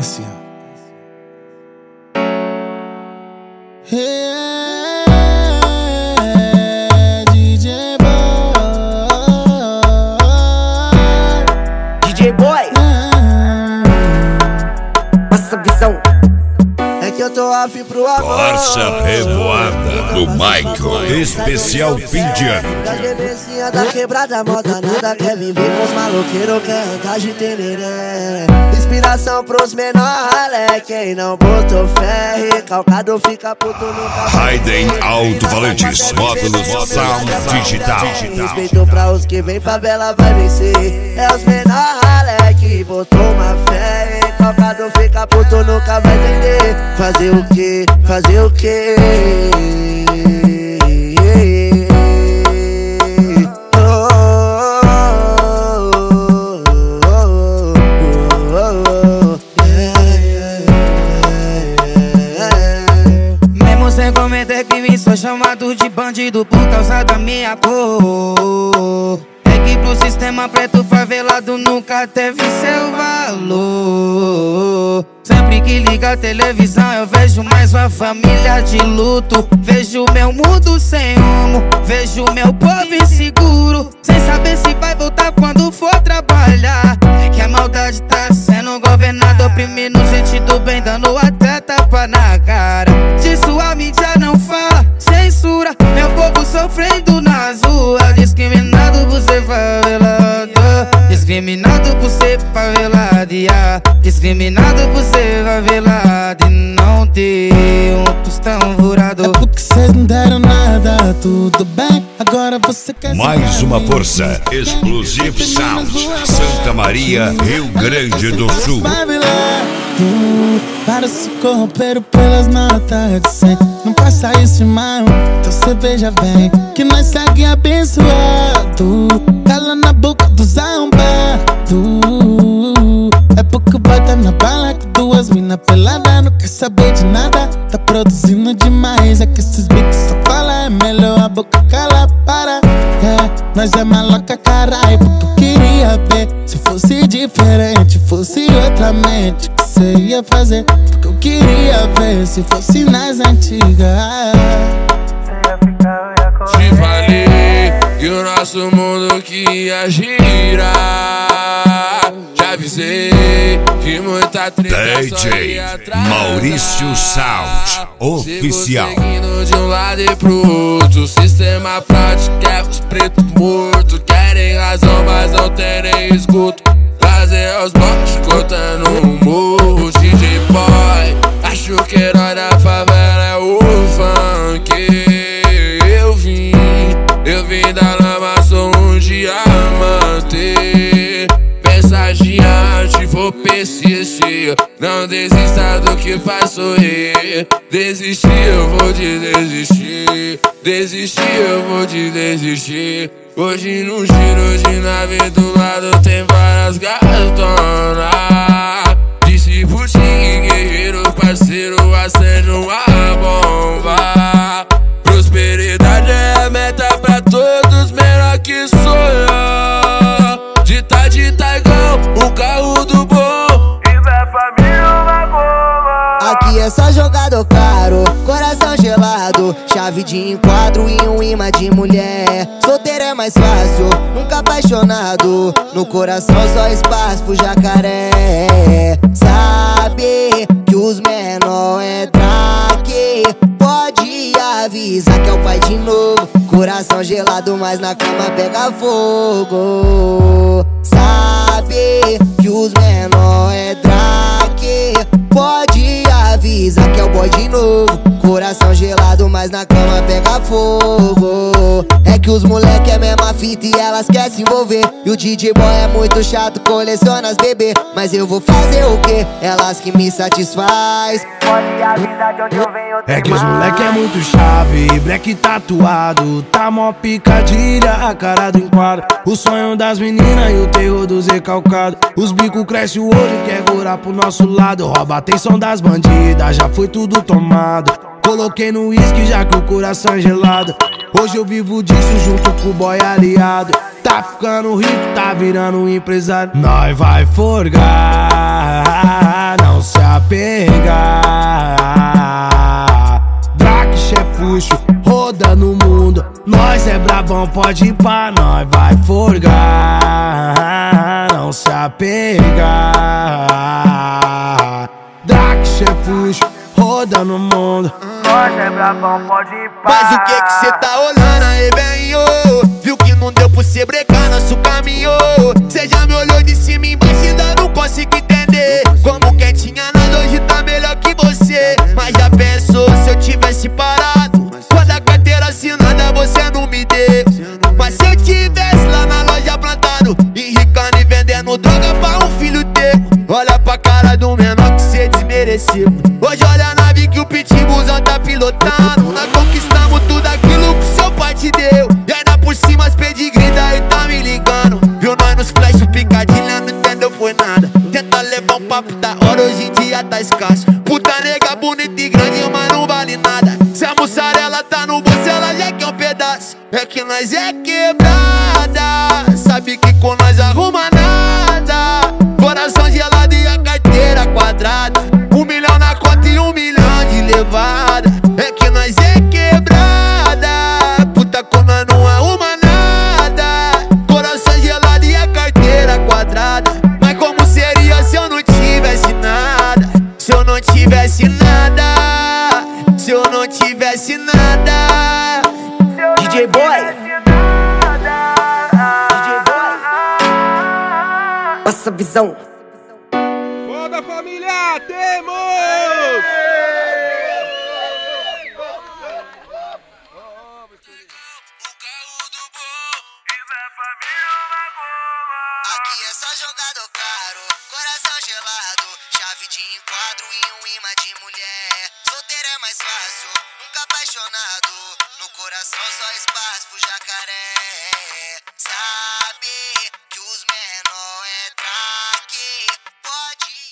assim, ó. DJ Boy, passa visão. É que eu tô afim pro amor. Corsa Revoada do Michael, especial fim de ano. Da bebezinha da quebrada, moda nada. Quer viver com os maloqueiros, quer andar de teneré. Inspiração pros menor ralé. Quem não botou fé, recalcado fica puto nunca. Raiden Alto Valentis, módulos Sound Digital. Respeito pra os que vem, favela vai vencer. É os menor ralé que botou uma fé. Recalcado fica puto nunca vai entender. Fazer o que? Fazer o que? Mesmo sem cometer crime, sou chamado de bandido por causa da minha cor. É que pro sistema preto favelado nunca teve seu valor. Sempre que liga a televisão eu vejo mais uma família de luto. Vejo meu mundo sem rumo, vejo meu povo inseguro, sem saber se vai voltar quando for trabalhar. É que a maldade tá sendo governada, oprimindo gente do bem, dando até tapa na cara. Disso a mídia não fala, censura meu povo sofrendo nas ruas. Discriminado por ser favelado, discriminado por ser favelado, yeah. Discriminado por ser favelado e não ter um tostão furado. É porque cês não deram nada, tudo bem, agora você quer Mais uma força, Explosive Sound, Santa Maria, Rio Grande do Sul. Para se corromper pelas notas de 100. Não passa isso, irmão, então cê veja bem que nós segue abençoado. Cala na boca dos arrombados. É porque bota na bala com duas mina pelada. Não quer saber de nada, tá produzindo demais. É que esses beats só falam, é melhor a boca cala, para. Nós é maloca, caralho, porque eu queria ver se fosse diferente, fosse outra mente que cê ia fazer. Porque eu queria ver se fosse nas antigas. Te falei que o nosso mundo que ia girar. Já avisei que muita treta DJ Maurício Sound Oficial. Seguindo de um lado e pro outro, sistema prático é os pretos mortos. Querem razão, mas não tem nem escuto. Trazer os botes cortando um morro. DJ Boy, acho que herói da favela é o funk. Eu vim da lama, sou um diamante. Pensagiante, vou persistir. Não desista do que faz sorrir. Desistir, eu vou te desistir. Desistir, eu vou te desistir. Hoje no giro de nave do lado tem várias gatonas. Disse por ti, guerreiro, parceiro, acende uma bomba. Prosperidade é a meta pra todos, menor que sonhar. De tá igual o carro do bom. E vai família uma goma. Aqui é só jogador caro, coração gelado, chave de enquadro e um imã de mulher. Solteiro é mais fácil, nunca apaixonado. No coração só espaço pro jacaré. Sabe que os menor é traque, pode avisar que é o pai de novo. Coração gelado, mas na cama pega fogo. Sabe que os menor é traque, pode avisar que é o boy de novo. Coração gelado, mas na cama pega fogo. É que os moleque é mesma fita e elas querem se envolver. E o DJ Boy é muito chato, coleciona as bebê. Mas eu vou fazer o quê? Elas que me satisfaz. Pode avisar de onde eu venho. É que os moleque é muito chave, black tatuado, tá mó picadilha, a cara do enquadro. O sonho das meninas e o terror dos recalcados. Os bicos cresce o olho, quer curar pro nosso lado. Rouba a atenção das bandidas, já foi tudo tomado. Coloquei no uísque já que o coração é gelado. Hoje eu vivo disso junto com o boy aliado. Tá ficando rico, tá virando um empresário. Nós vai forgar, não se apegar. Draque, chefuxo, roda no mundo. Nós é brabão, pode ir pra nós, vai forgar. Não se apegar. Draque, chefuxo, roda no mundo. Nós é brabão, pode ir pra. Mas o que cê tá olhando aí, velho? Viu que não deu pra cê brecar nosso caminho. Cê já me olhou de cima e embaixo, ainda não consigo entender como quem tinha nada hoje tá melhor que você. Mas já pensou se eu tivesse parado? Quando a carteira assinada você não me deu. Mas se eu tivesse lá na loja plantado, enricando e vendendo droga pra um filho teu. Olha pra cara do menor que cê desmereceu. Hoje olha a nave que o pitbullzão tá pilotando. Nós conquistamos tudo aquilo que seu pai te deu. E ainda por cima as pedigree daí tá me ligando. Viu nós nos flash, picadilha, não entendeu foi nada. Tenta levar um papo da hora, hoje em dia tá escasso. Puta nega bonita e grande, mas não vale nada. Se a mussarela tá no bolso, ela já quer um pedaço. É que nós é quebrada, sabe que com nós arruma nada. Coração gelado e a carteira quadrada. 1 milhão na conta e 1 milhão de levada. É que nós é quebrada, puta com nós não arruma nada. Coração gelado e a carteira quadrada. Mas como seria se eu não tivesse nada? Se eu não tivesse nada, se eu não tivesse nada. DJ Boy, nossa visão. Foda, família, temos! Aqui é só jogador caro, coração gelado, chave de enquadro e um imã de mulher. Solteiro é mais fácil, nunca apaixonado, no coração só espaço pro jacaré.